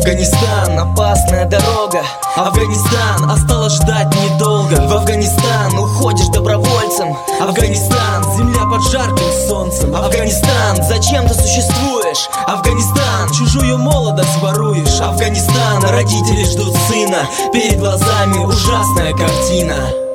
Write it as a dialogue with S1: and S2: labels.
S1: Афганистан, опасная дорога. Афганистан, осталось ждать недолго. В Афганистан уходишь добровольцем. Афганистан, земля под жарким солнцем. Афганистан, зачем ты существуешь? Афганистан, чужую молодость воруешь. Афганистан, родители ждут сына. Перед глазами ужасная картина.